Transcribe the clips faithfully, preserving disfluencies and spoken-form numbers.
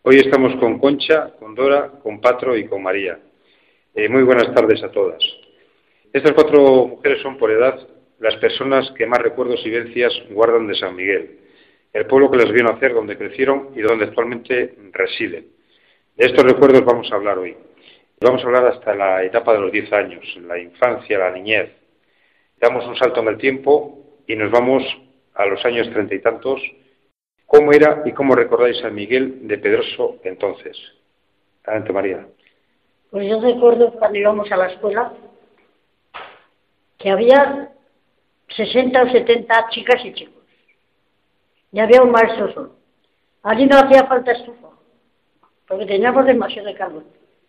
Hoy estamos con Concha, con Dora, con Patro y con María. Eh, muy buenas tardes a todas. Estas cuatro mujeres son por edad las personas que más recuerdos y vivencias guardan de San Miguel, el pueblo que les vio nacer, donde crecieron y donde actualmente residen. De estos recuerdos vamos a hablar hoy. Vamos a hablar hasta la etapa de los diez años, la infancia, la niñez. Damos un salto en el tiempo y nos vamos a los años treinta y tantos. ¿Cómo era y cómo recordáis San Miguel de Pedroso entonces? Adelante, María. Pues yo recuerdo cuando íbamos a la escuela que había sesenta o setenta chicas y chicos. Y había un maestro solo. Allí no hacía falta estufa, porque teníamos demasiado calor.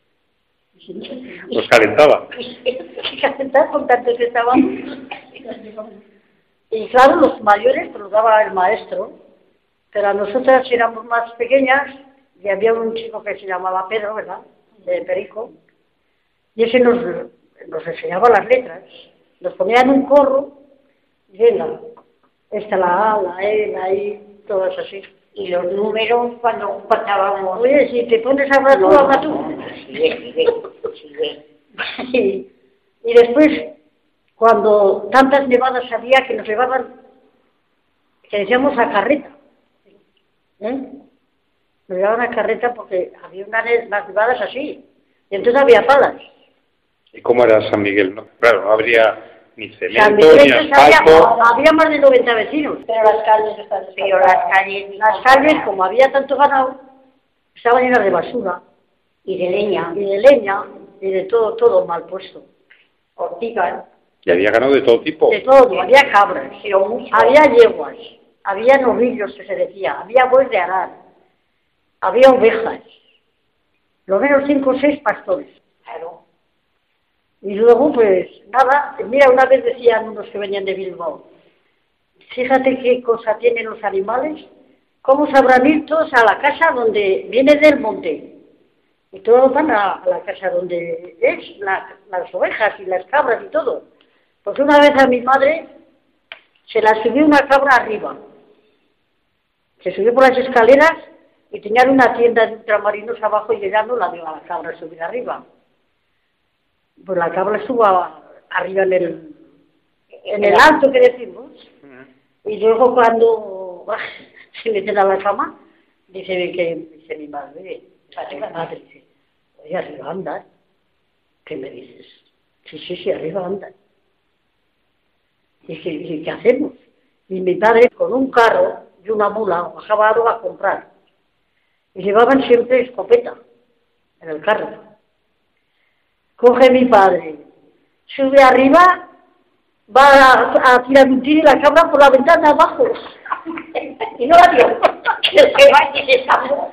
¿Os calentaba? Y calentaba con tanto que estábamos. Y claro, los mayores los daba el maestro, pero a nosotras éramos más pequeñas y había un chico que se llamaba Pedro, ¿verdad?, de Perico, y ese nos, nos enseñaba las letras. Nos ponía en un corro y venga, esta la A, la E, la I, todas así. Y los números cuando contábamos. Oye, si te pones a hablar tú, no, habla tú. No, sigue, sigue, sigue. Y, y después, cuando tantas nevadas había que nos llevaban, que decíamos a carreta, ¿eh? Nos llevaban a carreta porque había unas nevadas así, y entonces había palas. ¿Y cómo era San Miguel? No, claro, no habría ni cemento, San Miguel, ni asfalto. Había, había más de noventa vecinos. Pero las calles están Pero las calles, las calles, como había tanto ganado, estaban llenas de basura. Y de leña. Y de leña, y de todo, todo mal puesto. Ortigas. Y había ganado de todo tipo. De todo, había cabras, Pero mucho. había yeguas, había novillos, que se decía, había buey de arar, había ovejas, lo menos cinco o seis pastores. Claro. Y luego, pues, nada, mira, una vez decían unos que venían de Bilbao, fíjate qué cosa tienen los animales, cómo sabrán ir todos a la casa donde viene del monte. Y todos van a, a la casa donde es la, las ovejas y las cabras y todo. Pues una vez a mi madre se la subió una cabra arriba. Se subió por las escaleras y tenían una tienda de ultramarinos abajo y ella no la dio a la cabra subir arriba. Pues la cabra estuvo a, arriba en el, en el alto que decimos. Y luego cuando se meten a la cama, dice que dice mi madre, mi madre dice, oye, arriba andan. ¿Qué me dices? Sí, sí, sí, arriba andan. Y dice, ¿y qué hacemos? Y mi padre con un carro y una mula bajaba algo a comprar. Y llevaban siempre escopeta en el carro. Coge mi padre, sube arriba, va a, a tirar un tiro y la cabra por la ventana abajo. Y no la dio. Que se vaya de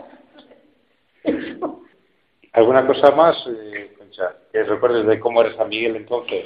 esa. ¿Alguna cosa más, eh, Concha, que recuerdes de cómo era San Miguel entonces?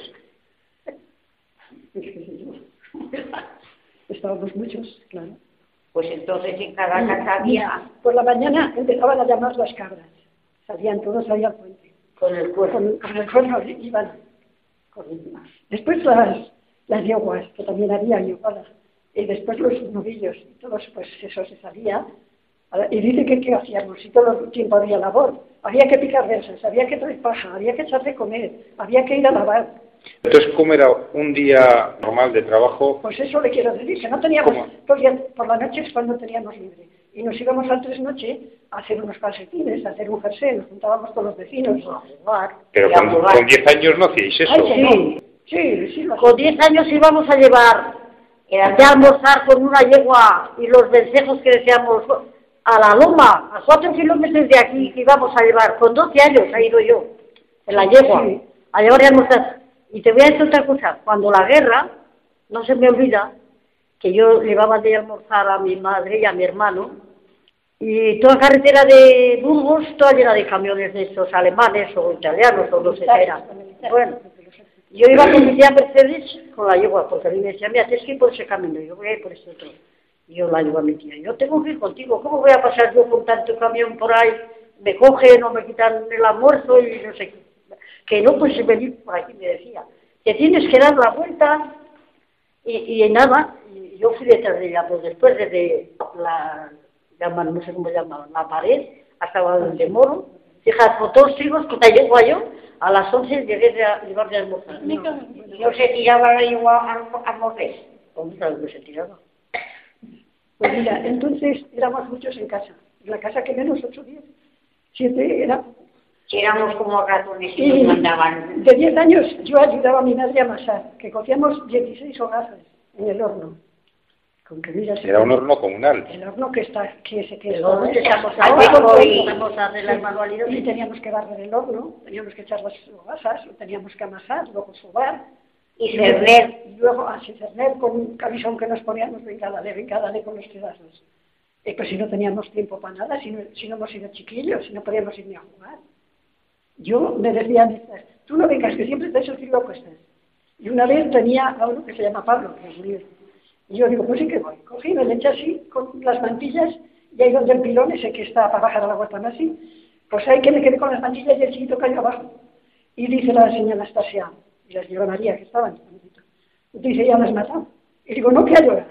Estábamos muchos, claro. Pues entonces en cada casa había. Por la mañana empezaban a llamar las cabras. Salían todos ahí al puente. Con el cuerpo. Con, con el cuerno iban. Con... Después las, las yeguas, que también había yeguadas. Y después los novillos. Y todos, pues eso se salía. Y dice que qué hacíamos. Y todo el tiempo había labor. Había que picar versas, había que traer paja, había que echar de comer, había que ir a lavar. Entonces, ¿cómo era un día normal de trabajo? Pues eso le quiero decir, que no teníamos, por, por la noche es cuando teníamos libre. Y nos íbamos al tres noche a hacer unos calcetines, a hacer un jersey, nos juntábamos con los vecinos a jugar. Pero con, con diez años no hacíais eso. Ay, sí, sí, sí, con diez años íbamos a llevar, era de almorzar con una yegua y los vencejos que decíamos a la loma, a cuatro kilómetros de aquí, que íbamos a llevar, con doce años he ido yo, en la yegua, sí, a llevar de almorzar. Y te voy a decir otra cosa, cuando la guerra, no se me olvida, que yo llevaba de almorzar a mi madre y a mi hermano, y toda carretera de Burgos, toda llena de camiones de estos alemanes o italianos o no sé qué era. Bueno, yo iba con mi tía Mercedes con la yegua, porque a mí me decía, mira, tienes que ir por ese camino, y yo voy a ir por ese otro. Y yo la llevo a mi tía, yo tengo que ir contigo, ¿cómo voy a pasar yo con tanto camión por ahí? Me cogen o me quitan el almuerzo y no sé qué. Que no puedes venir por aquí, me decía. Que tienes que dar la vuelta y, y nada, yo fui detrás de ella, pues después desde la, llaman, no sé cómo llaman, la pared, hasta donde moro. Fíjate, por todos los trigos, cuando llego yo, a las once llegué a llevar de almorzar. No, no se tiraba la igual a, a morrer. ¿Cómo sabes que se tiraba? Pues mira, entonces éramos muchos en casa. En la casa que menos ocho, diez. Siete era. Si éramos como ratones y Y nos mandaban. de diez años yo ayudaba a mi madre a amasar, que cocíamos dieciséis hogazas en el horno. Con que mira, Era un horno comunal. el horno que está, que se que El horno que echamos ahora, agua, pues, y empezamos a hacer las manualidades. y teníamos que barrer el horno, teníamos que echar las hogazas, lo teníamos que amasar, luego sobar. Y cerner. Y luego así cerner con un camisón que nos poníamos, venga, dale, venga, dale con los pedazos. Y pues si no teníamos tiempo para nada, si no, si no hemos sido chiquillos, si no podíamos ir ni a jugar. Yo me decía, tú no vengas, que siempre te has el loco estás. Y una vez tenía a uno que se llama Pablo, que es mío. Y yo digo, pues sí que voy. Cogí, me le eché así, con las mantillas, y ahí donde el pilón ese que está para bajar a la huerta así, pues ahí que me quedé con las mantillas y el chiquito cayó abajo. Y dice la señora Anastasia, y la señora María, que estaban, dice, ya las has matado. Y digo, no, que a llorar.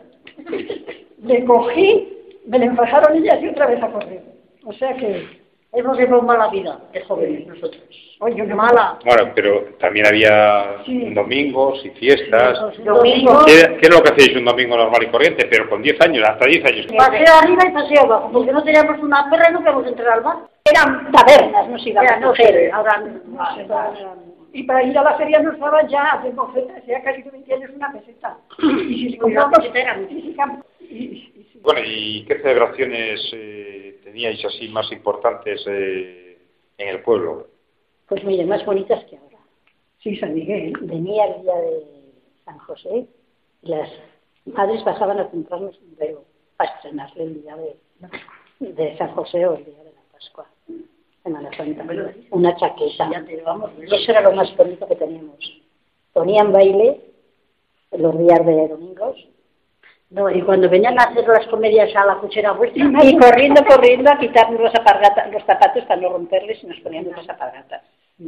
Le cogí, me le enfajaron ellas y otra vez a correr. O sea que hemos llevado mala vida, de jóvenes nosotros. Oye, una Mala. Bueno, pero también había Sí. domingos y fiestas. Domingos. ¿Qué, qué es lo que hacéis un domingo normal y corriente? Pero con diez años, hasta diez años. Paseo arriba y paseo abajo, porque no teníamos una perra y no podíamos entrar al bar. eran tabernas, no se iban Ya, a no coger. sé, ahora No se va. Y para ir a la feria nos daban ya hace bofetas, ya casi de veinte años una peseta. Y si Una compramos, peseta era mucho. y si cam- y- y- y- Bueno, ¿y qué celebraciones eh, teníais así más importantes eh, en el pueblo? Pues mire, más bonitas que ahora. sí, San Miguel. Venía el día de San José y las madres bajaban a comprarnos un velo para estrenarle el día de, de San José o el día de la Pascua, Semana Santa. Una chaqueta. Ya te llevamos. Y eso era lo más bonito que teníamos. Ponían baile los días de domingos. No, y cuando venían a hacer las comedias a la cochera vuestra, Y corriendo, corriendo a quitarnos los, apargata- los zapatos para no romperles y nos poníamos las apargatas.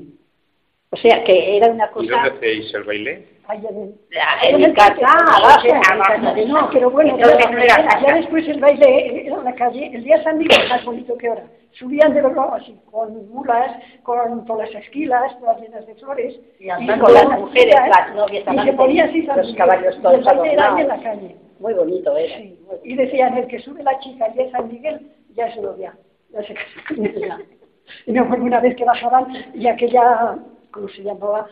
O sea que era una ¿Y cosa... dónde hacéis el baile? Ay, en, En mi casa, abajo, abajo. No, pero bueno, Entonces ya, no era casa. ya después el baile era en la calle. El día San Miguel más bonito que ahora. Subían de verdad así, con mulas, con todas las esquilas, todas llenas de flores. Y andando con las luego mujeres, subían, las novias y se adelante, ponía así San los Miguel. caballos Y todos el baile era ahí en adornados. la calle. Muy bonito era. Sí. muy bonito. Y decían, el que sube la chica y es San Miguel, ya es novia. Ya se casa con ella. Y me acuerdo una vez que bajaban y aquella, ¿cómo se llamaba?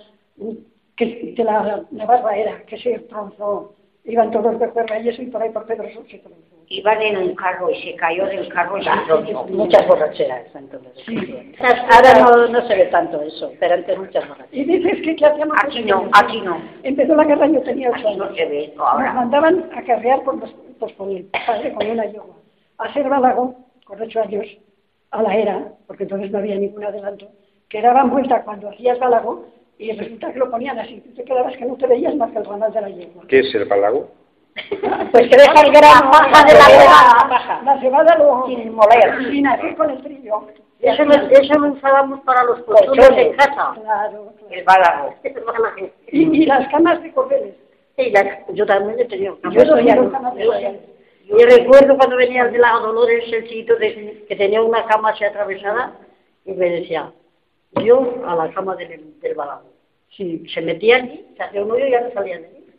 Que de la Navarra era, que se tronzó. Iban todos de cuerda y eso, y por ahí por Pedroso se tronzó. Iban en un carro y se cayó del carro y se tronzó. Muchas borracheras entonces. Sí. Ahora no, no se ve tanto eso, pero antes muchas borracheras. Y dices que qué hacíamos. Aquí los no, niños? aquí no. Empezó la guerra, yo tenía ocho Aquí no años. se ve Nos ahora. mandaban a carrear por, los, pues, por el padre con una yegua. A hacer balago, con ocho años, a la era, porque entonces no había ningún adelanto, que daban vuelta cuando hacías balago y resulta que lo ponían así. Tú te quedabas que no te veías más que el ramal de la yegua. ¿Qué es el balago? Pues que deja el grano, La paja de la la cebada. paja. La cebada lo... Sin moler. Sin hacer con el trillo. Eso lo, eso lo usábamos para los costumes en casa. Claro, El claro. bálago. Y, y las camas de cordeles. Sí, la- yo también he tenido. Yo soy yo, camas de yo- cordeles. yo recuerdo cuando venía de la Dolores, el chiquito de- que tenía una cama así atravesada, y me decía, yo a la cama del, del balago. Sí, Se metía allí, se hacía un hoyo y ya no salía de allí.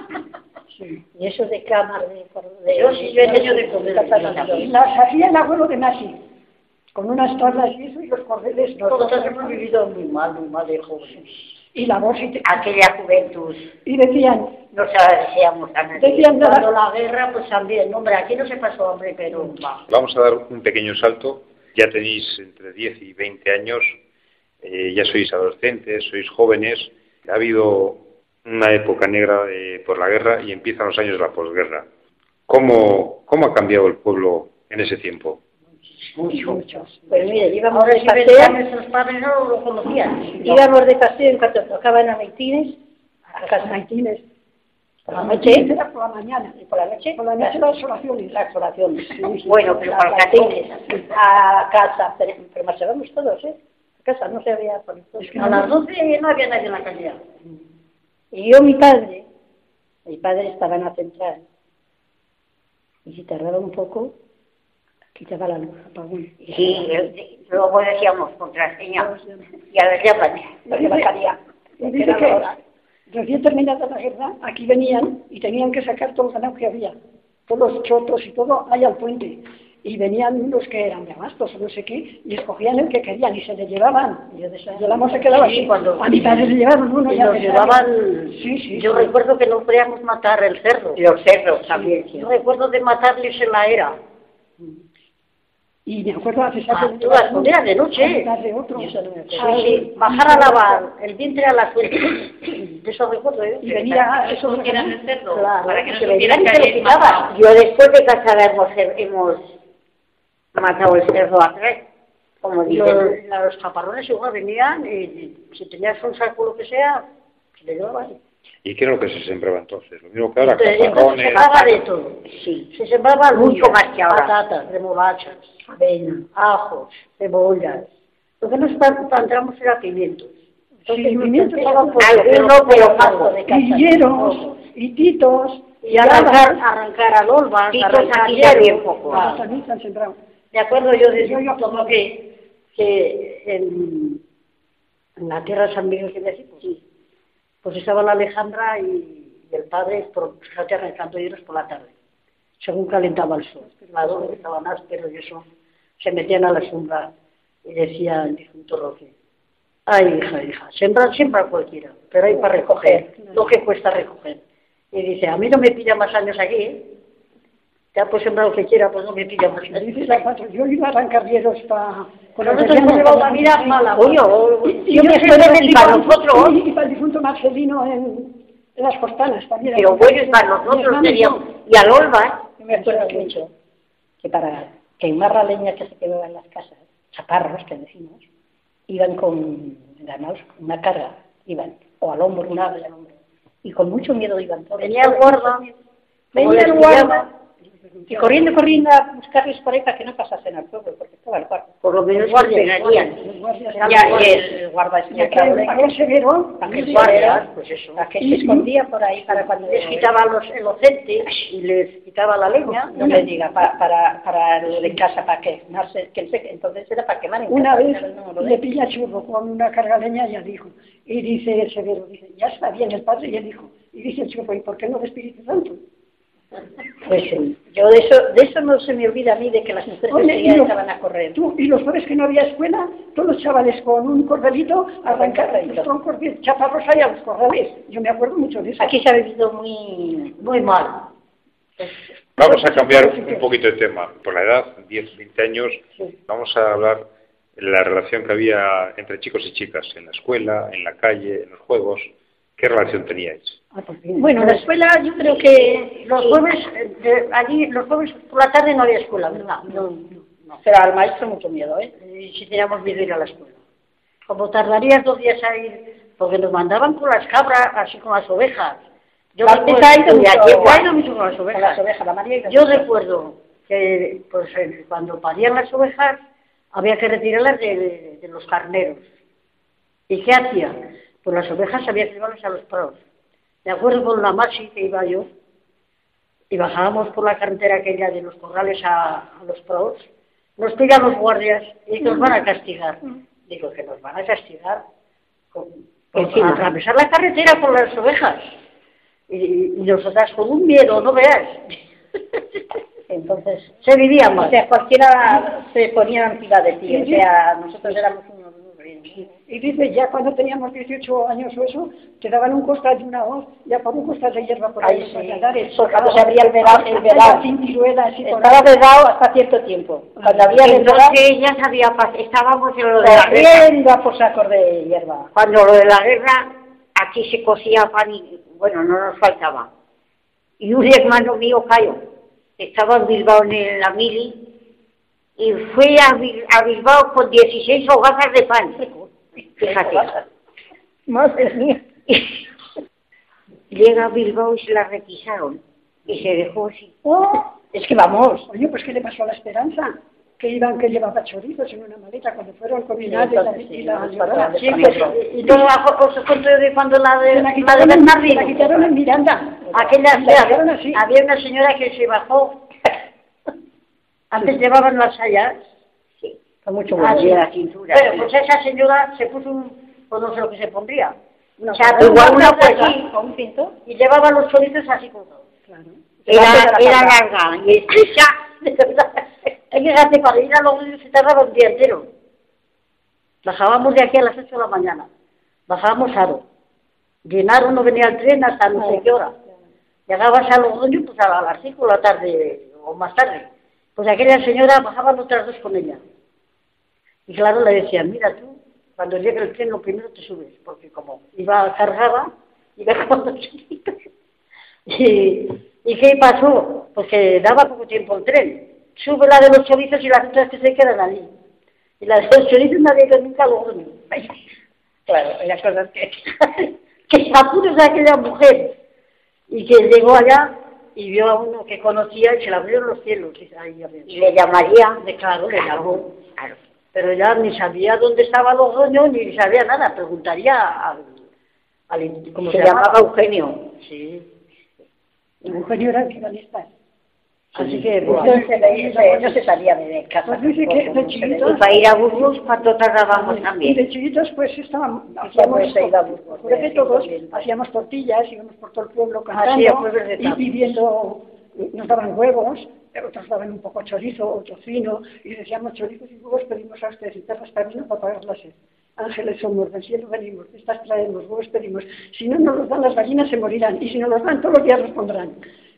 sí. Y eso de cámara, de... de Yo sí, yo he tenido de cordeles. Y las hacía el abuelo de Nasi, con unas tablas y eso, y los cordeles. los- Nosotros hemos vivido muy mal, muy mal de jóvenes. Y la voz, y, te- Aquella juventud. y decían, No se la deseamos a nadie. decían de Cuando la... la guerra, pues también, hombre, aquí no se pasó hambre, pero va. Vamos a dar un pequeño salto. Ya tenéis entre diez y veinte años, eh, ya sois adolescentes, sois jóvenes. Ha habido una época negra eh, por la guerra y empiezan los años de la posguerra. ¿Cómo, ¿Cómo ha cambiado el pueblo en ese tiempo? Muchos. Pues mire, íbamos Ahora de si venían paseo, nuestros padres no lo conocían. íbamos de paseo en cuanto tocaban a maitines, a casa Maitines. por la noche, Era por la mañana. y por la noche, Por la noche las oraciones. las oraciones. Bueno, pero Las para maitines, a casa, pero, pero marchábamos todos, ¿eh? A casa no se había policía. A las doce no había nadie en la calle. Y yo, mi padre, mi padre estaba en la central, y si tardaba un poco, Quitaba la luz, apagón. Sí, el- luego decíamos contraseña. Y a ver, ya Dice- bajaría. Dice que recién terminada la guerra, aquí venían y tenían que sacar todo el ganado que había, todos los chotos y todo, ahí al puente. Y venían unos que eran de abastos o no sé qué, y escogían el que querían y se le llevaban. Y yo de esa, la se quedaba Sí, así. cuando- A mi padre le llevaban uno Y ya nos de llevaban, Sí, sí. yo sí. recuerdo que no podíamos matar el cerdo. Los cerros también. Yo recuerdo de matarles en la era. Y me acuerdo a César Ah, que le tú las llevaban ponías de uno, noche. a mi padre otro. Y eso no me acuerdo. Sí, sí, bajar a lavar el vientre a la fuente. De eso recuerdo yo. Y venía eso ¿Cómo eran el cerdo? Claro, Para que no que supieran venían y que se lo habéis quitaban. matado. Yo después de casar hemos, hemos matado el cerdo a tres, como Los, dicen. los chaparrones igual venían y si tenías un saco o lo que sea, se le llevaban. ¿Y qué era lo que se sembraba entonces? Lo mismo que ahora, Entonces, entonces se caparrones... sembraba de todo. Sí. Se sembraba Mucho más que ahora. patatas, remolachas, avena, ajos, cebollas. Lo que nos plan- plantamos era pimientos. Entonces, Sí, nos pimientos plantaban por- algunos, pero paso poco. de casa. Y hieros, y titos, Y arrancar, arrancar al olvas, Titos arrancar aquí ya bien hierro. poco. Ah, también se han sembrado. Me acuerdo yo de Yo iba como que, que en, en la tierra de San Miguel que decimos, pues estaba la Alejandra y, y el padre, por, fíjate, arrancando hierros por la tarde, según calentaba el sol. Claro, estaban ásperos y eso, se metían a la sombra y decía el difunto Roque, ay, hija, hija, sembrar, siembra cualquiera, pero hay para recoger, lo que cuesta recoger. Y dice, a mí no me pilla más años aquí, ¿eh? Ya pues sembrar lo que quiera, pues no me pilla más Dice años. la cuatro, yo iba a arrancar hieros para... Nosotros hemos llevado una vida mala. Oye, Y yo me siempre acuerdo le que para digo, nosotros, y, y para el difunto Marcelino en, en las Cortanas también. pero bueno, para nosotros teníamos, y al Olva, Yo me acuerdo mucho que para quemar la leña que se quemaba en las casas, chaparros que decimos, iban con ganados, una carga, iban, o al hombro, una ave al hombro, y con mucho miedo iban todos. Venía el guarda, Venía como el les guarda, pillaba, y corriendo, corriendo a buscarles por ahí para que no pasasen al pueblo, porque estaba el guarda. por lo menos Los se guardias, pegarían. Los guardias. Eran Ya, los y guardias. el- El guarda Y es aquel, aquel severo, aquel Los guarda, guardias, pues eso. aquel se escondía por ahí para cuando Les quitaba los inocentes y les quitaba la leña. no le diga para para para lo de casa para quemarse, que se- entonces era para quemar en una casa, vez pero no lo le de- pilla churro con una carga de leña y ya dijo. Y dice el severo, dice, ya está bien el padre y el hijo. Y dice el churro, ¿y por qué no de Espíritu Santo? Pues sí, yo de eso de eso no se me olvida a mí de que las mujeres Oye, enseguida y los- estaban a correr. Tú, y los jueves que no había escuela, todos los chavales con un cordelito arrancar Cordelito. los troncos de chaparros ahí a los corrales. Yo me acuerdo mucho de eso. Aquí se ha vivido muy Muy mal. Vamos a cambiar un poquito de tema. Por la edad, diez, veinte años, vamos a hablar de la relación que había entre chicos y chicas en la escuela, en la calle, en los juegos. ¿Qué relación teníais? Bueno, en la escuela yo creo que los jueves, eh, de- allí los jueves por la tarde no había escuela, ¿verdad? No, no. pero al maestro mucho miedo, ¿eh? Y si teníamos miedo de ir a la escuela. Como tardarías dos días a ir, porque nos mandaban con las cabras, así con las ovejas. Yo La recuerdo- Tita ha ido y mucho- allí ha ido mucho con las Con ovejas. las ovejas, la María y las Yo ovejas. recuerdo que pues, eh, cuando parían las ovejas había que retirarlas de, de- de los carneros. ¿Y qué hacían? Pues las ovejas había que llevarlas a los prados. De acuerdo con la Maxi que iba yo, y bajábamos por la carretera aquella de los corrales a, a los prados, nos pillan los guardias y nos van a castigar. Digo, que nos van a castigar con, con Encima. atravesar la carretera con las ovejas. Y, y nosotras con un miedo, no veas. Entonces, Se vivía o mal. sea, cualquiera se ponía en fila de ti, o sea, nosotros éramos unos unos- Y dice, ya cuando teníamos dieciocho años o eso, te daban un costal de una hoz, ya por un costal de hierba por ahí. Ahí sí. para andar, eso. Porque cuando se abría el vedado, el vedado. Sin tiruelas y por Estaba ahí. vedado hasta cierto tiempo. Cuando había vedado, Entonces ya sabía, pas- estábamos en lo de la guerra. corriendo a por sacos de hierba. Cuando lo de la guerra, aquí se cosía pan y, bueno, no nos faltaba. Y un hermano mío, Cayo, estaba en Bilbao en la mili, y fue a, Bil- a Bilbao con dieciséis hogazas de pan. Fíjate. Madre mía. Llega a Bilbao y se la requisaron. Y se dejó así. Oh, es que vamos. Oye, pues ¿qué le pasó a la Esperanza? Que iban, que llevaba chorizos en una maleta cuando fueron con Sí, y la, entonces y sí, la, nos y pasaban la- de Sí, pan. pues, y y todo bajo, os cuento yo de cuando la de, se la la de quitaron, en- se la Bernardino. quitaron en Miranda. Aquella, La quitaron así. había una señora que se bajó Antes llevaban las sayas. Sí. Con mucho Ah, gusto. sí, la cintura. Bueno, pues esa señora se puso un, pues no sé lo que se pondría. Una O sea, cosa, igual una larga, pues, con un cinto, y llevaba los chorizos así cruzados. Claro. Era, era larga. larga y estrecha. Es que fíjate, para ir a los ríos se tardaba un día entero. Bajábamos de aquí a las ocho de la mañana. Bajábamos a Aro. Llenar uno venía al tren hasta no sé qué hora. Llegabas a Logroño pues a las cinco de la tarde o más tarde. Pues aquella señora bajaban otras dos con ella. Y claro, le decían, mira tú, cuando llegue el tren lo primero te subes, porque como iba cargada, iba con los chiquitos. Y, ¿Y qué pasó? Pues que daba poco tiempo el tren. Sube la de los chorizos y las otras que se quedan allí. Y la de los chorizos nadie que nunca lo dormía. Claro, era cosas que... que se apures a aquella mujer. Y que llegó allá y vio a uno que conocía y se le abrieron los cielos. Y, ahí, Y le llamaría. de claro, le llamó. Claro. Pero ya ni sabía dónde estaba Logroño ni sabía nada. Preguntaría al... al ¿cómo Se, se, llamaba llamaba? Eugenio. Sí. Eugenio era finalista. Así que, Pues pues, no se veía, no se salía de casa. Pues dice que de chiquitos... Y para ir a Burgos, ¿cuánto tardábamos Y también? de chiquitos, pues estábamos, hacíamos, pues, se iba a Burgos, por ejemplo, de- todos de- hacíamos tortillas, íbamos por todo el pueblo Ah, sí, cantando a pueblos de y campo. pidiendo, nos daban huevos, otros daban un poco chorizo o tocino, y decíamos chorizos y huevos pedimos a ustedes y terras para vino para pagar la sed. Ángeles somos, del cielo venimos, de estas traemos, huevos pedimos. Si no nos los dan las gallinas se morirán, y si nos los dan todos los días los pondrán.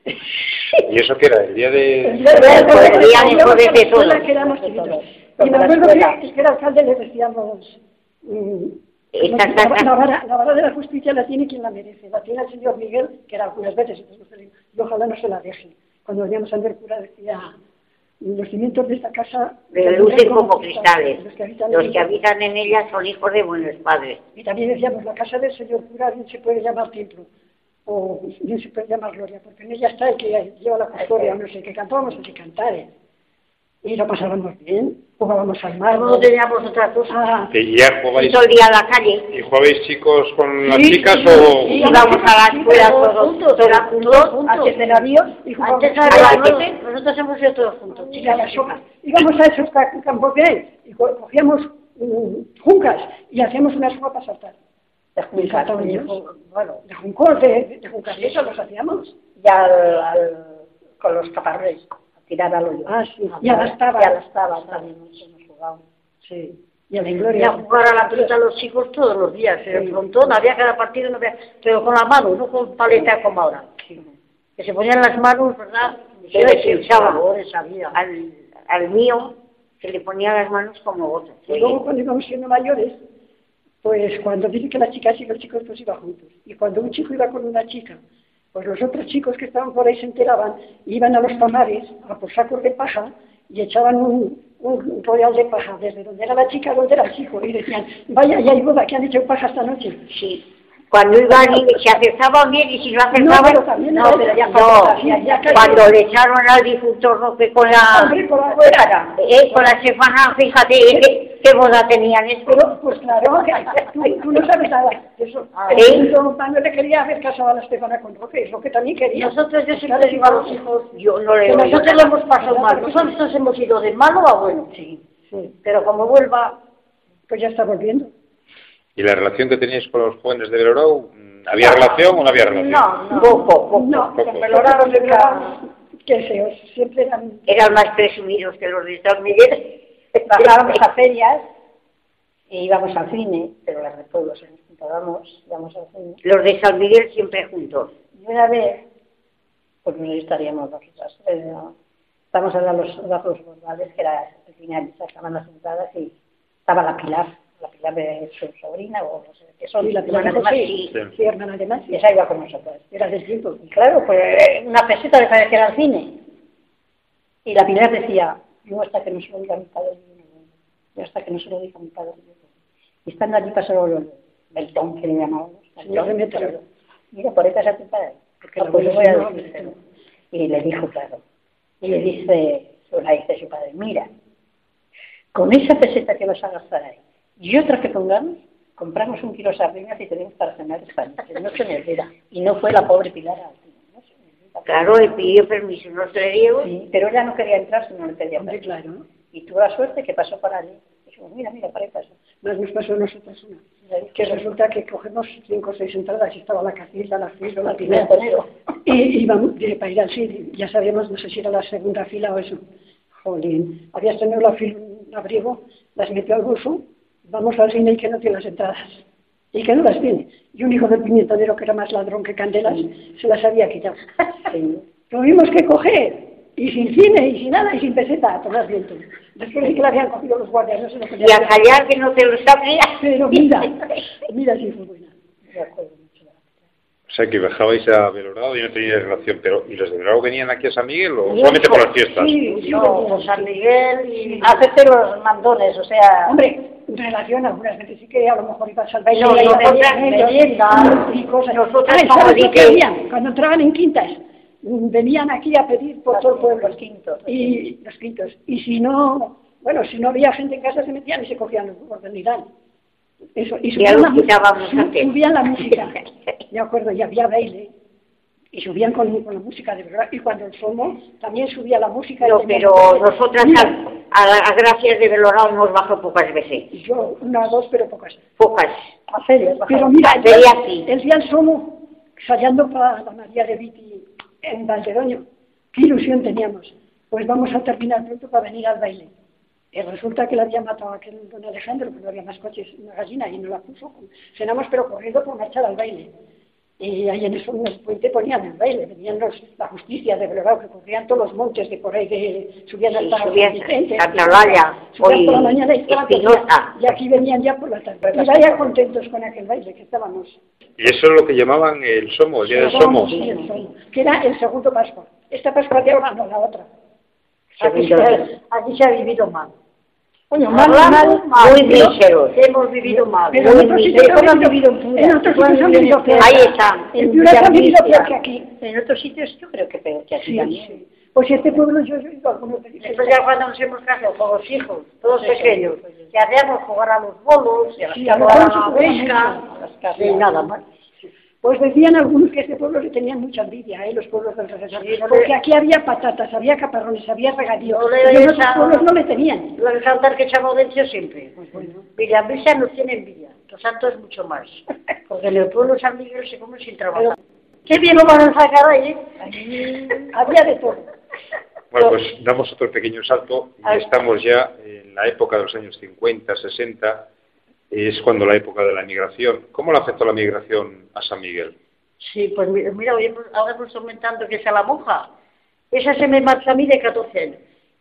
¿Y eso qué era? ¿El día de...? El día de el día de jueves de todos. todos. Que éramos chiquitos. Como Y me la acuerdo escuela. que, que era alcalde le decíamos... mm, Esta la, casa- la vara, la vara de la justicia la tiene quien la merece. La tiene el señor Miguel, que era algunas veces, y ojalá no se la deje. Cuando veníamos a ver cura decía... Los cimientos de esta casa... Relucen como cristales. Los que habitan Los en que ella. habitan en ella son hijos de buenos padres. Y también decíamos, la casa del señor cura bien se puede llamar templo, o bien se puede llamar gloria, porque en ella está el que lleva la custodia, no sé, que cantábamos así cantares. Y lo pasábamos bien, jugábamos al mar. No teníamos otra cosa. Ah, ¿Que ya jugabais, Y todo el día a la calle. y jugabais chicos con las Sí, chicas sí, o...? sí, Íbamos a la escuela todos todos, juntos, todos todos juntos. juntos. al escenario y jugábamos Antes a había la nosotros, gente. nosotros hemos ido todos juntos. y a la sopa. Íbamos a esos ca- campos de él y co- cogíamos mm, juncas y hacíamos una sopa para saltar. De Juncas, Juncas, de de Jun- Jun- bueno, De juncos, de, de, de juncas, y eso los hacíamos. y al, al, con los caparrés, a tirar al hoyo. Ah, sí, y a las tabas. Y a las tabas también nos hemos jugado. Sí, y a la Y Ingloria. a jugar a la pelota los chicos todos los días, en el frontón, había cada partido, no había, pero con la mano, no con paleta como ahora. Que se ponían las manos, ¿verdad? Se les hinchaba. Jugadores había. Al, al mío se le ponía las manos como botas. Y luego cuando íbamos siendo mayores, pues cuando dice que las chicas y los chicos pues iban juntos. Y cuando un chico iba con una chica, pues los otros chicos que estaban por ahí se enteraban, iban a los pamares a por sacos de paja y echaban un, un royal de paja desde donde era la chica a donde era el chico y decían, vaya, ya hay boda, que han hecho paja esta noche. Sí. Cuando iban y se acercaban bien y si no No, acercaban... pero también no, era- pero ya No, faltaba, ya- ya casi- cuando le echaron al difunto Roque con la... Hombre, con la abuela. Eh, con la chefana, fíjate, ¿qué, qué boda tenían esto? Pero, pues claro, tú, tú no sabes nada. Eso, Ah, el ¿sí? segundo Manuel le quería haber casado a la Estefana con Roque, y Roque también quería. Nosotros, yo Pues siempre claro, digo a los hijos, Yo no le que oigo nosotros nada. lo hemos pasado mal, nosotros hemos ido de malo a bueno. Sí, sí. Pero como vuelva, Pues ya está volviendo. ¿Y la relación que teníais con los jóvenes de Belorau? ¿Había relación o no había relación? no, no. Poco, poco. No, Poco. con Belorado de verdad, qué feos, siempre eran... Eran más presumidos que los de San Miguel. Bajábamos a ferias e íbamos al cine, pero las de pueblos nos juntábamos, íbamos al cine. Los de San Miguel siempre juntos. Y una vez, pues no estaríamos nosotras, eh, estábamos a los bajos bordales, que era el final, estaban las entradas y estaba la Pilar, la Pilar de su sobrina, o no sé qué son, Sí, la hermana Pilar de de Masi, sí. Sí, hermana de Masi. y esa iba con nosotros. Era del tiempo. Y claro, pues una peseta de parecer al cine. Y la Pilar decía, yo hasta que no se lo diga a mi padre, yo no voy. Yo hasta que no se lo diga a mi padre, yo no voy. Y estando allí pasó el Beltón, que le llamábamos. Sí, yo me meto. Mira, por ahí pasa tu padre. Porque Ah, la pues yo abuela voy a se llamaba decírselo. Y le dijo, claro. Y le dice, la dice su padre, mira, con esa peseta que vas a gastar ahí y otra que pongamos, compramos un kilo de sardinas y tenemos para cenar esta noche. No se me olvida. Y no fue la pobre Pilar al cine, no se me olvida. Claro, le pidió permiso, no se le dio. Sí, pero ella no quería entrar si no le pedía Hombre, permiso. claro. Y tuvo la suerte que pasó por allí. Dijo, mira, mira, para ahí pasó. Más nos pasó a nosotros una. Que resulta que cogemos cinco o seis entradas y estaba la Castilla, la Filo, la Pineda. Y íbamos de, para ir al cine. Ya sabíamos, no sé si era la segunda fila o eso. Jolín. Habías tenido la fila, un abrigo, las metió al bolso, vamos al cine y que no tiene las entradas. Y que no las tiene. Y un hijo del pimentadero que era más ladrón que candelas, se las había quitado. Sí. Tuvimos que coger. Y sin cine, y sin nada, y sin peseta, a tomar viento. Después de que la habían cogido los guardias, no sé lo que... Y a callar que no te lo sabía. Pero mira, mira si fue buena. Me acuerdo mucho. O sea, que viajabais a Belorado y no teníais relación, pero ¿y los de Belorado venían aquí a San Miguel o solamente por las fiestas? Sí, No, por San Miguel y... Hacerte los mandones, o sea... Hombre, en relación algunas veces sí que a lo mejor ibas al baile No, y nosotras merienda y cosas. Nosotras Ay, como ¿sabes lo que dije- hacían? Cuando entraban en quintas, venían aquí a pedir por todo el pueblo. Los quintos. Y los quintos. Y si no, bueno, si no había gente en casa se metían y se cogían los huevos del Irán. Eso, y Ya subían, lo la, mu- quitábamos su- antes. subían la música, de acuerdo, y había baile. Y subían con, con la música de verdad. Y cuando el somo también subía la música. No, y tenían- pero nosotras Mira, a, a, a gracias de Belorado hemos bajado pocas veces. y yo, una o dos, pero pocas. Pocas. A ferias, Pero mira, A feria sí. el día del somo, ensayando para la María de Viti en Valdedoño, qué ilusión teníamos. Pues vamos a terminar pronto para venir al baile. Y resulta que la había matado aquel don Alejandro, que no había más coches, una gallina, y no la puso. Cenamos, pero corriendo por marchar al baile. Y ahí en eso, en el puente ponían el baile, venían los, la justicia de Belorado, que corrían todos los montes de por ahí, que subían Sí, hasta subían San Vicente, Santa Eulalia, subían hoy por la mañana y estaban Espinosa. todos- y aquí venían ya por la tarde. Y vaya contentos con aquel baile que estábamos. Y eso es lo que llamaban el Somo, el día del Somo. Sí, el Somo, que era el segundo Pascua. Esta Pascua de ahora no, la otra. Aquí Segundo. se, aquí se ha vivido mal. Coño, mal, Hablamos mal, muy pero- míseros. Hemos vivido mal. Pero en muy otros sitios míseros. han vivido en Piura. En otros sitios han vivido peor. Ahí está. En Piura se ha vivido peor que aquí. En otros sitios yo creo que peor que aquí Sí, también. sí. Pues este pueblo yo he oído algunos de Después ya cuando nos hemos casado con los hijos, todos Sí, pequeños, sí, sí. que hacíamos jugar a los bolos, Y a las y a carreras. jugar a la Sí, a lo mejor se pesca, juega mucho. Las y nada más. Pues decían algunos que este pueblo le tenían mucha envidia, ¿eh? Los pueblos del alrededor. Sí, no le- Porque aquí había patatas, había caparrones, había regadío. No le y en otros echaba- pueblos no le tenían. Lo de cantar que echamos dentro siempre. Pues bueno, Villavisa no tiene envidia, Los Santos mucho más. Porque en el pueblo de San Miguel se come sin trabajar. Qué bien lo van a sacar ahí, ¿eh? Allí había de todo. Bueno, pues damos otro pequeño salto y estamos ya en la época de los años cincuenta, sesenta, es cuando la época de la migración. ¿Cómo le afectó la migración a San Miguel? Sí, pues mira, mira, hoy hemos- ahora hemos comentando que es a la monja. Esa se me marchó a mí de catorce años.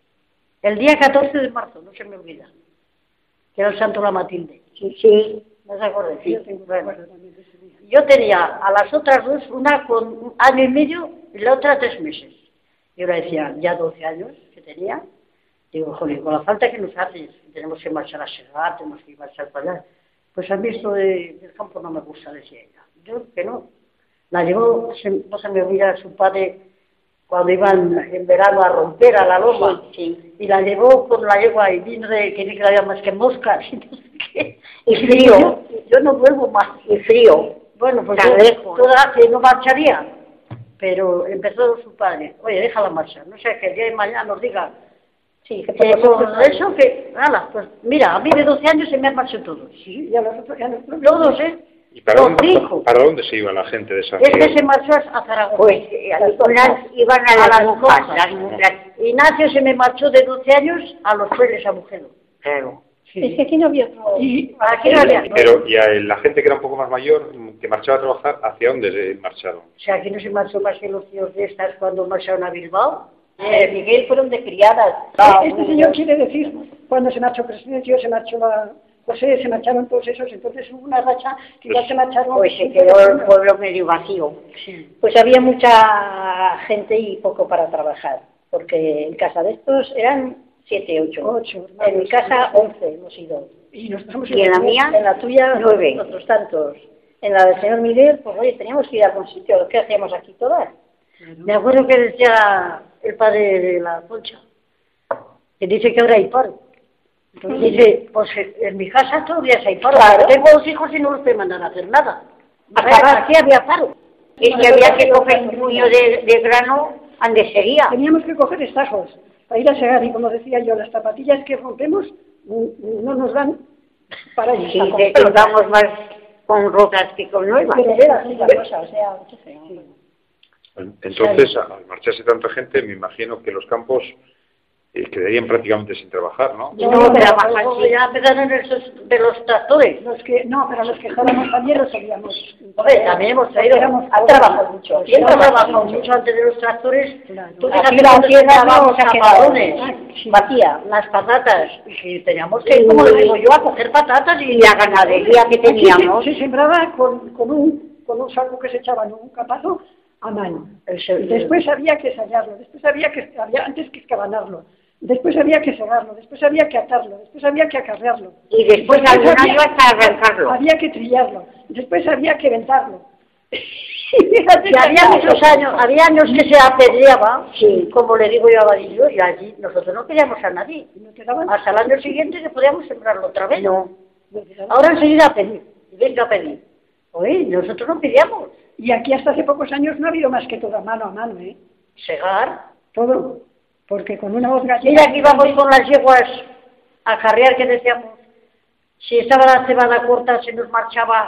El día catorce de marzo, no se me olvida. Que era el santo la Matilde. Sí, Sí, ¿no se acuerdan? Sí, yo tengo bueno. recuerdo también de ese día. Yo tenía a las otras dos, una con un año y medio y la otra tres meses. Yo le decía, ya doce años que tenía. Digo, joder, con la falta que nos haces, tenemos que marchar a Segar, tenemos que marchar para allá. Pues a mí esto de- del campo no me gusta, decía ella. Yo que no. La llevó, se- no se me olvida su padre, cuando iban en verano a romper a la loma, y la llevó con la yegua y vino de que ni que la había más que moscas y no sé qué. Y frío. Yo, yo no vuelvo más. Y frío. Bueno, pues Tan yo- lejos. toda que no marcharía, pero empezó su padre, oye, deja la marcha, no sé, que el día de mañana nos diga, Sí, que que por con eso que, nada, pues mira, a mí de doce años se me han marchado todos, Sí, y a los otros, y a los otros. todos, ¿eh? ¿Y para Los dónde, hijos. para dónde se iba la gente de San Este Miguel? se marchó a Zaragoza. Pues eh, algunas iban a A las las monjas. monjas. Las monjas. Ignacio se me marchó de doce años a los Frailes a Mujedo. Claro. Es que aquí no había otro... Y Aquí no había, Pero, ¿y a la gente que era un poco más mayor, que marchaba a trabajar, hacia dónde se marcharon? o sea, aquí no se marchó más que los tíos de estas cuando marcharon a Bilbao. Eh, Miguel fueron de criadas. este señor quiere decir, cuando se marchó Crescencio, se marchó la José, se marcharon todos esos, entonces hubo una racha que igual se marcharon. Pues se quedó el pueblo medio vacío. Pues había mucha gente y poco para trabajar, porque en casa de estos eran siete, ocho. Ocho, hermanos. En mi casa once hemos ido. Y nos estamos Y en la mía, En la tuya nueve. otros tantos. En la del señor Miguel, pues oye, teníamos que ir a algún sitio. ¿Qué hacíamos aquí todas? Me acuerdo que decía el padre de la Concha, que dice que ahora hay paro. Entonces dice, pues en mi casa todavía hay paro. Claro. Tengo dos hijos y no los puedo mandar a hacer nada. A trabajar. Aquí había paro. Y si había que coger un puño de, de grano, ¿dónde sería? Teníamos que coger estajos para ir a segar y, como decía yo, las zapatillas que rompemos no nos dan para ir. Sí, de que vamos más con rotas que con nuevas. Pero era así la cosa, o sea, sí. Entonces, al marcharse tanta gente, me imagino que los campos eh, quedarían prácticamente sin trabajar, ¿no? No, no trabajan, sí. Ya empezaron esos de los tractores. Los que, no, pero los que estábamos también los sabíamos. Joder, también hemos traído. Han trabajado mucho. ¿Quién ha trabajado mucho antes de los tractores? Claro. Tú Aquí fíjate la cuando tierra sembrábamos no se ha zapadones, quedado. sí, vacía, las patatas. Y teníamos que ir, como le digo yo, a coger patatas y La ganadería que Aquí teníamos. se, se sembraba con, con, un, con un saco que se echaba en un capazo a mano. Y después había que sellarlo, después había que, había, antes que escabanarlo, después había que segarlo, después había que atarlo, después había que acarrearlo. Y después, después algún año hasta arrancarlo. Había que trillarlo, después había que ventarlo. Y había muchos años, había años que se apedreaba, sí, como le digo yo a Badillo, y allí nosotros no queríamos a nadie. No quedaban. Hasta el año siguiente que podíamos sembrarlo otra vez. No. Ahora enseguida a pedir, y venga a pedir. Oye, nosotros no pedíamos. Y aquí hasta hace pocos años no ha habido más que todo mano a mano, ¿eh? Segar. Todo. Porque con una voz gallega... Mira, aquí íbamos con las yeguas a carrear, que decíamos, si estaba la cebada corta se nos marchaba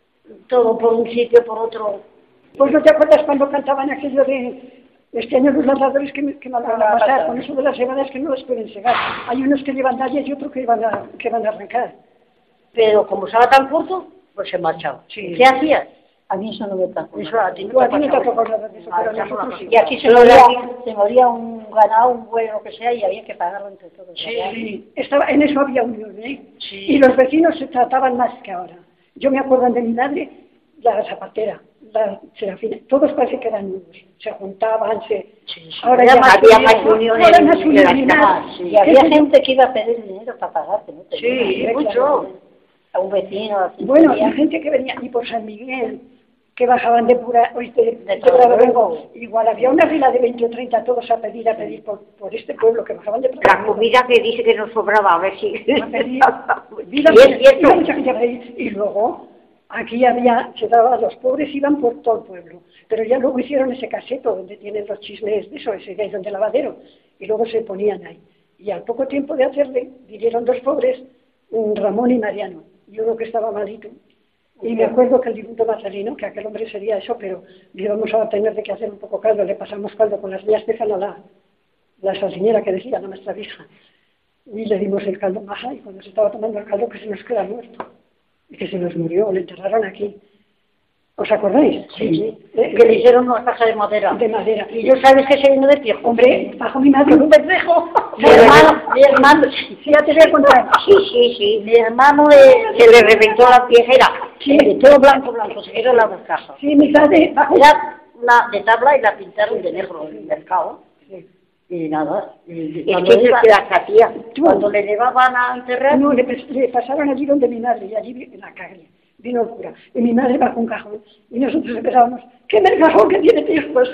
todo por un sitio, por otro. Pues no te acuerdas cuando cantaban aquello de este año los labradores que, que me van a pasar, con eso de las cebadas que no las pueden segar. Hay unos que llevan dalles y otros que van a, que van a arrancar. Pero como estaba tan corto, pues se marchaba. Sí. ¿Qué hacías? A mí eso no me tocó. Eso a ti no Tú a ti no te te ha pasaba. tocado nada de eso, pero nosotros sí. Y aquí se moría, se moría un ganado, un buey, lo que sea, y había que pagarlo entre todos. Sí, ¿verdad? Sí, estaba, en eso había unión, ¿eh? Sí. Y los vecinos se trataban más que ahora. Yo me acuerdo de mi madre, la zapatera, la Serafina, todos parece que eran nuevos. Se juntaban, se... Sí, sí. Ahora Había ya más había unión, más unión ahora en- más en unión las ni camas, nada. sí. Y había gente que iba a pedir dinero para pagarte, ¿no? Sí, Tenía- mucho. A un vecino, a Bueno, cinco la gente que venía, y por San Miguel, que bajaban de pura, oíste, de, De Pura todo. Luego, igual había una fila de veinte o treinta todos a pedir, a pedir por, por este pueblo, que bajaban de Pura La comida que dice que nos sobraba, a ver si... A pedir. Y es cierto. Iba mucha gente a pedir. Y luego, aquí había, se daba, los pobres iban por todo el pueblo, pero ya luego hicieron ese caseto donde tienen los chismes de eso, ese que es donde lavadero, y luego se ponían ahí. Y al poco tiempo de hacerle, vinieron dos pobres, un Ramón y Mariano, y uno que estaba malito. Y me acuerdo que el difunto Mazarino, que aquel hombre sería eso, pero le íbamos a tener de que hacer un poco caldo, le pasamos caldo con las vías de a la, la salsinera que decía la nuestra vieja. Y le dimos el caldo maja, y cuando se estaba tomando el caldo que se nos queda muerto, y que se nos murió, le enterraron aquí. ¿Os acordáis? Sí, sí. Eh, Que le hicieron una caja de madera. de madera. Y yo sabes que se llenó de piejo. Hombre, bajo mi madre un perrejo. Mi hermano, mi hermano, Sí, ya te voy a contar. Sí, sí, sí. mi hermano le, Se le reventó la piejera. Sí. de todo blanco, blanco, se quedó la caja. Sí, mi padre, bajo... Era una de tabla y la pintaron de negro en el mercado. Y nada. Y, Es cuando que eso iba- es que las hacía. cuando le llevaban a enterrar, No, le, pas- le pasaron allí donde mi madre, y allí vi- en la calle. Vino el cura, y mi madre bajo un cajón, y nosotros empezábamos, ¡qué el cajón que tiene piojos!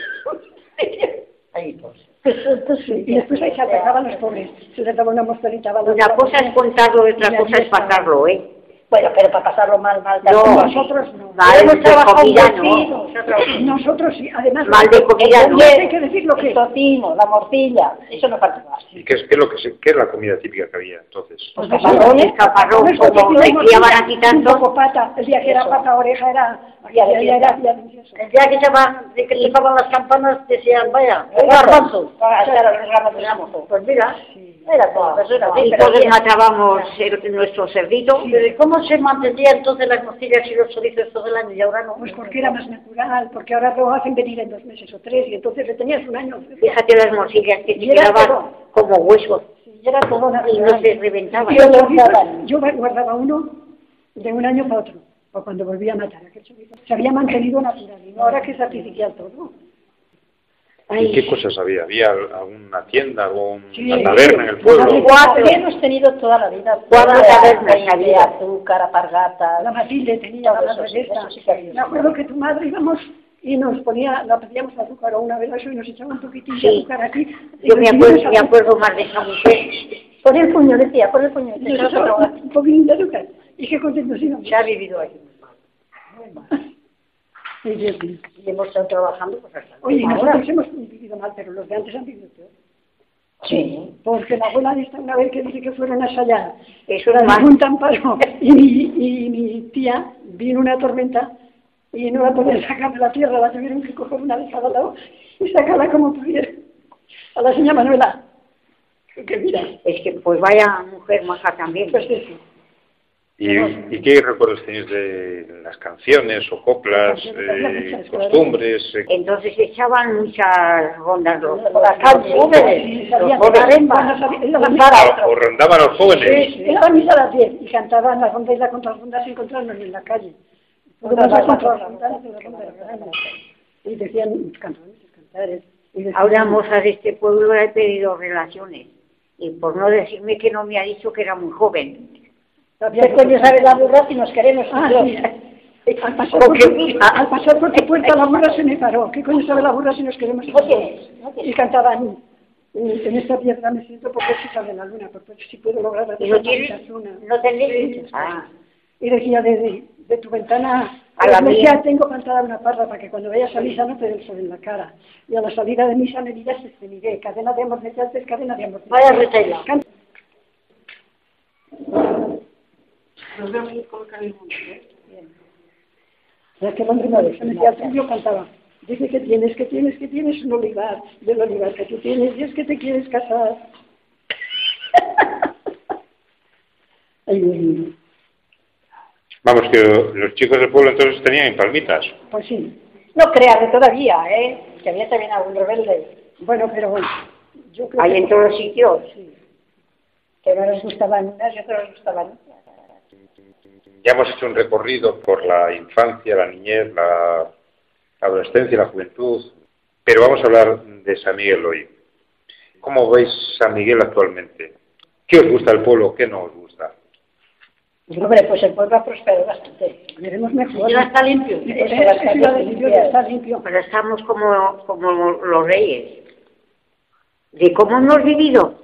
ahí pues. Sí, y después ahí se atacaban los pobres, se les daba una mostelita. Una cosa es contarlo y otra cosa es pasarlo, ¿eh? Bueno, pero para pasarlo mal, mal. No, nosotros no. mal Hemos de trabajado comida mucho, no. nosotros. Nosotros sí, además... Mal de comida no. Hay que decir lo que... El tocino, la morcilla, eso no falta más. ¿Y qué es, qué es lo que se, qué es la comida típica que había entonces? Pues camarrones, camarrón, como se criaban aquí Un tanto. poco pata, el día que era Eso. pata, oreja, era... Ya, ya, ya era día delicioso. El día que, se va, de que tocaban las campanas decían, vaya, Los garbanzos. Ah, claro, los garbanzos. Pues mira, era todo, eso era así, Y pero todos bien. matábamos el- nuestro cerdito. Pero ¿y cómo se mantendría entonces las costillas y los chorizos todo el año y ahora no? Pues porque era más natural, porque ahora lo hacen venir en dos meses o tres, y entonces le tenías un año. Fíjate las morcillas que se Y era quedaban todo. como huesos Y era todo y no natural. se reventaban. Yo, guardaba, yo guardaba uno de un año para otro, o cuando volvía a matar aquel chorizo. Se había mantenido natural, y no ahora que es artificial todo. ¿Y qué cosas había? ¿Había alguna tienda, alguna Sí, taberna en el sí. pueblo? Cuatro hemos tenido toda la vida. Cuatro Toda la tabernas vida, había. azúcar, alpargatas. La Matilde tenía la Todo madre eso sí, de esta. eso sí que había. Me acuerdo que tu madre íbamos y nos ponía, la pedíamos azúcar o una vez eso y nos echaba un poquitín de Sí. azúcar aquí. y Yo me nos acuerdo, íbamos me a- acuerdo más de esa mujer. Pon el puño, decía, pon el puño. y nos echaba un poquitín de azúcar. Y qué contentos íbamos. Se ha vivido ahí. Sí, sí, sí. Y hemos estado trabajando pues hasta Oye, ahora. nosotros hemos vivido mal, pero los de antes han vivido peor. Sí. Porque la abuela esta una vez que dice que fueron a ensayar, Eso era es más. un tamparo, y mi, y mi tía vino una tormenta y no la podían sacar de la tierra, la tuvieron que coger una de cada lado y sacarla como pudieron. A la señora Manuela, que mira, Es que pues vaya mujer maja también. pues eso. ¿Y, ¿Y qué recuerdos tenéis de las canciones o coplas, eh, costumbres? eh? Entonces echaban muchas rondas los, los, Por los acá, jóvenes, salían los de la jóvenes. remba, cuando salía- era la misa Ah, a las ¿O ocho. rondaban los jóvenes? Sí, era la misa a las diez y cantaban la ronda y la contrarronda sin encontrarnos en la calle. Todas las contrarrondas de la ronda de la grande. Y decían cantaban sus cantares. Y decían, Ahora moza de este pueblo le he pedido relaciones y por no decirme que no me ha dicho que era muy joven. ¿Qué coño sabe la burra si nos queremos? Ah, sí. Al pasar, Porque por, mira. al pasar por tu puerta la burra se me paró. ¿Qué coño sabe la burra si nos queremos? No tienes, no tienes. Y cantaban, eh, en esta piedra me siento porque si sale la luna, porque si puedo lograr la ¿Y no tienes? luna. ¿No tenéis? Ah, Y decía, de, de, de tu ventana A a la la misa mía. tengo plantada una parra para que cuando vayas a misa no te dé el sol en la cara. Y a la salida de misa me dirás, te miré, cadena de amor, mechaste, cadena de amor. Vaya retela. Canta. Nos vemos y colocar el mundo, ¿eh? Es que el hombre no deja, me decía, yo cantaba. Dice que tienes, que tienes, que tienes un olivar, del olivar que tú tienes, y es que te quieres casar. Ay, Dios mío. Vamos, que los chicos del pueblo entonces tenían palmitas. Pues sí. No creas que todavía, ¿eh? Que había también algún rebelde Bueno, pero bueno, yo creo hay que... en todos los sitios. Sí. que no les gustaban unas y otras les gustaban otras. Ya hemos hecho un recorrido por la infancia, la niñez, la adolescencia, la juventud, pero vamos a hablar de San Miguel hoy. ¿Cómo veis San Miguel actualmente? ¿Qué os gusta del pueblo? ¿Qué no os gusta? Hombre, pues el pueblo ha prosperado bastante. Veremos mejor. Ya está limpio. Sí, Eso, es- las es ciudad de calles Dios, ya está limpias. limpio. Pero estamos como, como los reyes. ¿De cómo hemos vivido?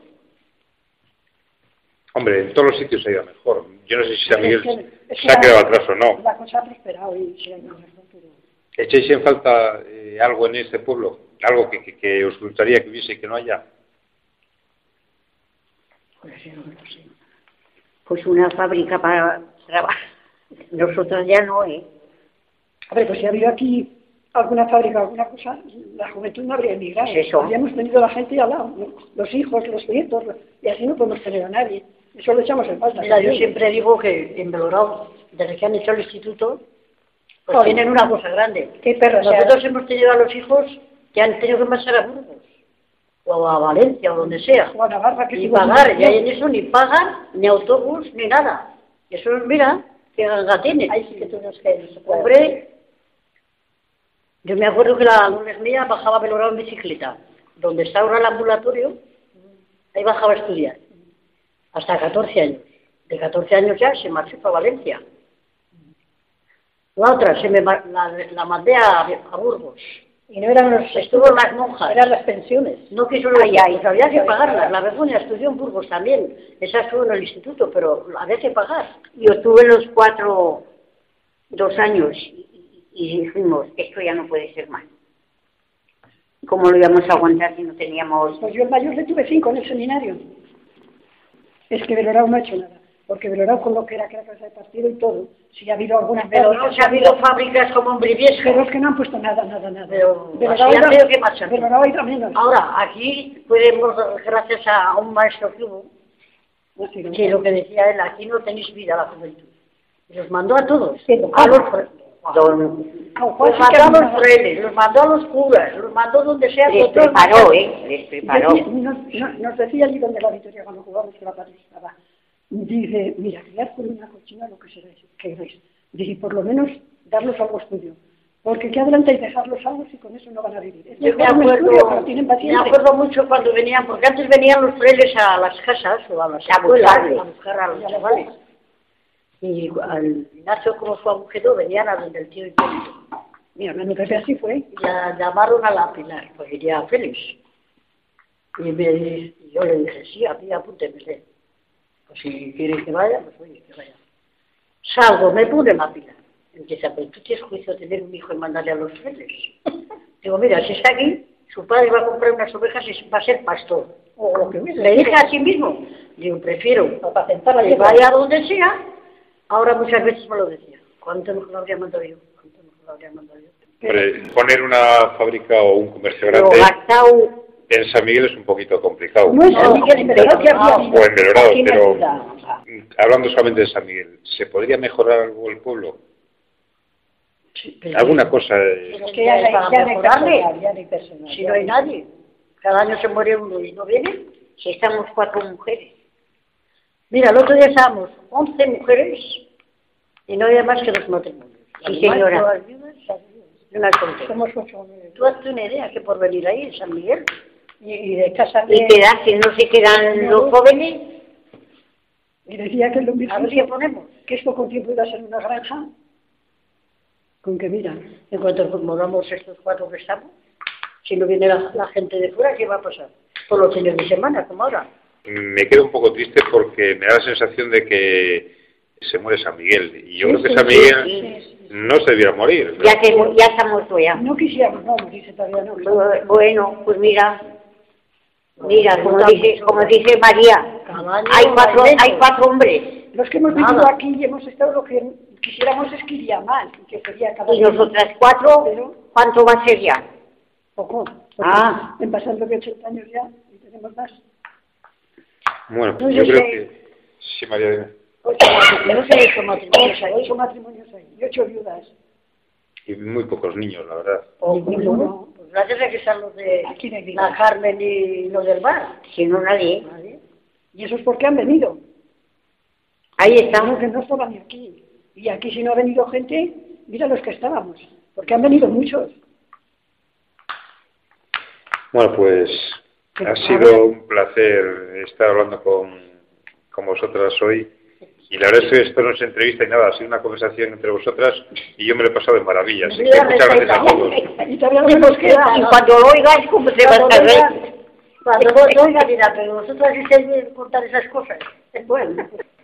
Hombre, en todos los sitios ha ido mejor. Yo no sé si San Miguel Es que- es que se ha la- quedado atrás o no. La cosa ha prosperado y sí hay mejor, pero... ¿Echáis en falta eh, algo en este pueblo? ¿Algo que, que, que os gustaría que hubiese y que no haya? Pues yo no lo sé. Pues una fábrica para trabajar. Nosotros ya no, ¿eh? Hombre, pues si ha habido aquí alguna fábrica, alguna cosa, la juventud no habría emigrado. Es eso. Habríamos tenido la gente al lado, ¿no? Los hijos, los nietos, los- y así no podemos tener a nadie. Eso lo echamos en falta. Mira, yo siempre digo que en Belorado, desde que han hecho el instituto, pues Joder. tienen una cosa grande. Qué perro, o sea, Nosotros hemos tenido a los hijos que han tenido que marchar a Burgos, o a Valencia, o donde sea, o a Navarra, que y si pagar, y ahí en eso ni pagan, ni autobús, ni nada. Eso, mira, que ganga tiene. Ahí sí que tú nos que no se puede. Hombre, yo me acuerdo que la lunes mía bajaba a Belorado en bicicleta, donde está ahora el ambulatorio, ahí bajaba a estudiar, hasta catorce años. De catorce años ya se marchó para Valencia. La otra, se me, ma- la, la mandé a, a Burgos. Y no eran los Estuvo en las monjas. eran las pensiones. No quiso lo Ay, ay. pues había que pagarlas. La Begoña estudió en Burgos también. Esa estuvo en el instituto, pero había que pagar. Yo tuve los cuatro, dos años y, y dijimos, esto ya no puede ser más. ¿Cómo lo íbamos a aguantar si no teníamos...? Pues yo el mayor le tuve cinco en el seminario. Es que Belorado no ha hecho nada. Porque Belorado con lo que era que era casa de partido y todo, si ha habido algunas Pero fábricas, no se ha habido fábricas como en Briviesca. pero es que no han puesto nada, nada, nada. Pero Belorado así han ha tenido ido- que marchar. Belorado ha ido menos. Ahora, aquí podemos, gracias a un maestro que hubo, No, sí, no. que lo que decía él, aquí no tenéis vida la juventud. Y los mandó a todos. Sí, don A Juan. los, fre- Don, Don Juan los sí que mandó a mandaba. los frailes, los mandó a los curas, los mandó donde sea. les con todos preparó, los- ¿eh? Les preparó. Decía- nos, no- nos decía allí donde la Victoria cuando jugamos que la patria estaba. Dice, mira, criar por una cochina lo que seréis, que queréis. Dice, por lo menos darlos algo estudio. Porque qué adelante y dejarlos solos y con eso no van a vivir. Es Yo me mejor un acuerdo, estudio, pero tienen me paciencia. acuerdo mucho cuando venían, porque antes venían los frailes a las casas o a las A escuelas buscarles. a buscar a los chavales. Y al Ignacio, como fue agujero, venían a donde el tío y todo. Mi hermano Pepe así fue. Y la llamaron a la Pilar, pues iría a Félix. Y, me, y yo le dije, sí, a mí apúntemele. Pues si quiere que vaya, pues oye, que vaya. Salgo, me puse en la Pilar. Empieza, pues tú tienes juicio de tener un hijo y mandarle a los frailes. Digo, mira, si está aquí, su padre va a comprar unas ovejas y va a ser pastor. O lo que le dije a sí mismo. Digo, prefiero que vaya a donde sea. Ahora muchas veces me lo decía. ¿Cuánto mejor lo habría mandado yo? ¿Cuánto mejor lo habría mandado yo? Hombre, poner una fábrica o un comercio Pero grande gastado, en San Miguel es un poquito complicado. No es San Miguel, en Belorado que había habido. O en Belorado, Aquí en pero la ciudad. hablando solamente de San Miguel, ¿se podría mejorar algo el pueblo? Sí, pero- ¿Alguna cosa? eh, Pero Es que ya, para ya no hay mejorarle. personal, ya no hay personal. Si no hay nadie. Cada año se muere uno y no viene. si estamos cuatro mujeres. Mira, el otro día estábamos once mujeres y no había más que dos matrimonios. Sí, Las demás, señora. todas viudas y una soltera. Somos ocho. nueve. ¿Tú hazte una idea que por venir ahí en San Miguel? Y, y de casa de... Y quedarse, no se quedan los jóvenes. Y decía que lo A ver mismo qué ponemos. que es poco tiempo iba a ser una granja. Con que mira, En cuanto nos moramos estos cuatro que estamos, si no viene la, la gente de fuera, ¿qué va a pasar? Por los fines de semana, como ahora. Me quedo un poco triste porque me da la sensación de que se muere San Miguel. Y yo Sí, creo que sí, San sí, Miguel sí. no se debiera morir. Ya, que, ya está muerto ya. no quisiéramos, no, dice todavía no. Bu- Bueno, pues mira, mira, como Nota dice, mucho. como dice María, Cada año hay cuatro, hay menos. hay cuatro hombres. Los que hemos Nada. vivido aquí y hemos estado lo que quisiéramos es que iría mal, que sería cada Y día nosotras cuatro, Pero- ¿cuánto va a ser ya? poco. Ah. En pasando que ochenta años ya y tenemos más. Bueno, No, yo yo creo sé. que... Sí, María, dime. Ocho matrimonios, no sé ocho matrimonios Ocho, ahí. ocho matrimonios hay y ocho viudas. Y muy pocos niños, la verdad. O Ninguno. ninguno. Pues gracias a que están los de Aquí no hay la viudas. Carmen y los del bar. Si no nadie. Nadie. Y eso es porque han venido. Ahí Estamos estamos. que no estaban ni aquí. Y aquí si no ha venido gente, mira los que estábamos. Porque han venido muchos. Bueno, pues Pero, ha a sido ver. un placer estar hablando con, con vosotras hoy. Y la verdad es que esto no es entrevista y nada, ha sido una conversación entre vosotras y yo me lo he pasado de maravilla. Así que Mira, muchas gracias a todos. Y todavía no nos queda. Y cuando lo oigas, ¿cómo se va a Cuando saber? oigan, cuando vos oigan, dirá, pero vosotros hacéis contar esas cosas. Bueno.